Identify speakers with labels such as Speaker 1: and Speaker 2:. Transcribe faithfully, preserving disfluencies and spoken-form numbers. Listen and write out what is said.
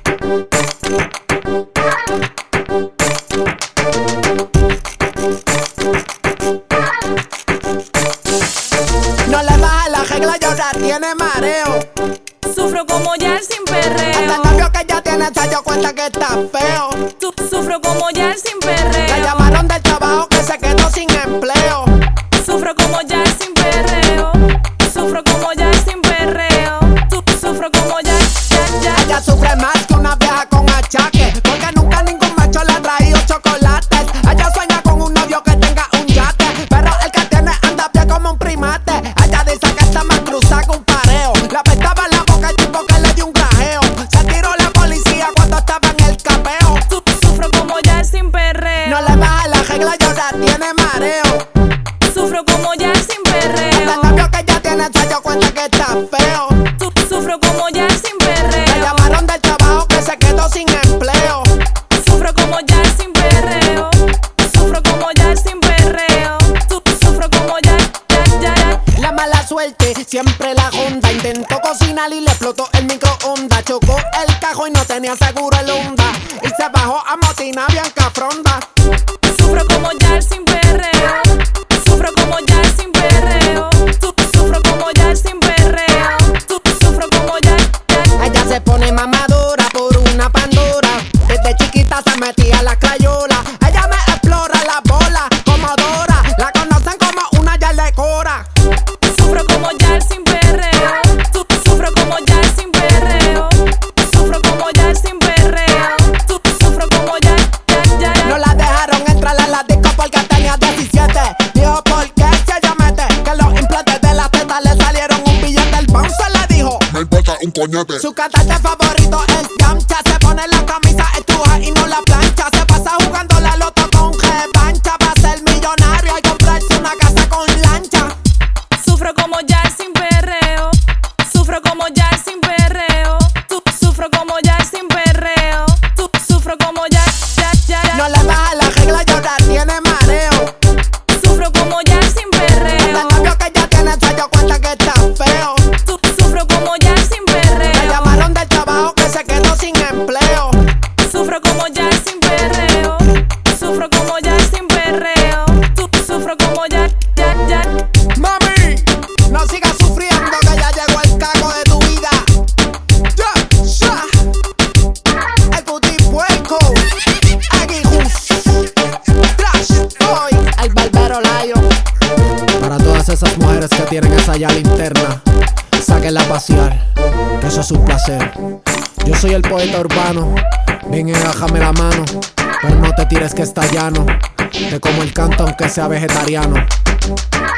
Speaker 1: No le baja la regla y ahora tiene mareo.
Speaker 2: Sufro como ya sin perreo.
Speaker 1: Hasta el novio que ya tiene se dio cuenta que está feo.
Speaker 2: Su- Sufro como ya sin perreo.
Speaker 1: La llamaron del trabajo que se quedó sin empleo.
Speaker 2: Sufro como ya sin perreo. Sufro como ya sin perreo. Su- Sufro como ya, ya, ya.
Speaker 1: Ella sufre más que una vieja con achaque, porque nunca ningún macho le ha traído chocolates. Ella sueña con un novio que tenga un yate, pero el que tiene anda a pie como un primate. Ella dice que está más cruzada que un pareo. Le apestaba la boca el tipo que le dio un grajeo. Se tiró la policía cuando estaba en el capeo.
Speaker 2: Su- Sufro como ya sin perreo.
Speaker 1: No le baja la regla y ahora tiene mareo.
Speaker 2: Sufro como ya sin perreo.
Speaker 1: El novio que ya tiene se dio cuenta que está feo.
Speaker 2: Su- Sufro como ya sin
Speaker 1: Le
Speaker 2: perreo.
Speaker 1: llamaron del trabajo que se quedó sin empleo.
Speaker 2: Sufro como ya sin perreo. Sufro como ya sin perreo. Su- Sufro como ya, ya, ya, ya.
Speaker 1: La mala suerte siempre la honda. Intentó cocinar y le explotó el microondas. Chocó el cajón y no tenía seguro el Honda. Y se bajó a motina Bianca Fronda.
Speaker 2: Sufro como ya sin perreo. Sufro como ya sin perreo. Su- Sufro como ya sin perreo. Su- Sufro como ya, ya.
Speaker 1: Ella se pone mamadora por una Pandora. Desde chiquita se metía a la crayola. Ella me explora la bola como Dora. La conocen como una ya de Cora.
Speaker 2: Sufro como ya sin perreo. Su- Sufro como ya sin perreo. Sufro como ya sin perreo. Su- Sufro como ya, ya, ya, ya.
Speaker 1: No la dejaron entrar a la disco porque tenía diecisiete. Dijo, ¿por qué si ella mete? Que los implantes de la teta le salieron un billete. El bouncer le dijo,
Speaker 3: Me importa un coñete.
Speaker 1: su cantante favorito es Yamcha. Se pone la camisa estuja y no la plancha. Se pasa jugando la loto con revancha. Va a ser millonario y comprarse una casa con lancha.
Speaker 2: Sufro como ya sin perreo. Sufro como ya sin perreo. Su- Sufro como ya sin perreo. Su- Sufro como ya, ya, ya, ya.
Speaker 1: No le baja la regla y ahora tiene mareo.
Speaker 2: Sufro como ya sin perreo.
Speaker 1: El novio que ya tiene se dio cuenta que está feo.
Speaker 2: Su- Sufro como ya sin
Speaker 1: Le
Speaker 2: perreo.
Speaker 1: llamaron del trabajo que se quedó sin empleo.
Speaker 2: Sufro como ya sin perreo. Sufro como ya sin perreo. Su- Sufro como ya, ya, ya.
Speaker 1: Mami, no sigas sufriendo que ya llegó el cago de tu vida. Ya, ya. El puti puerco. Aguijus. Trash boy. El barbero layo. Para todas esas mujeres que tienen esa ya linterna, sáquenla a pasear, que eso es un placer. Yo soy el poeta urbano. Ven y agájame la mano, pero no te tires que está llano. Te como el canto aunque sea vegetariano.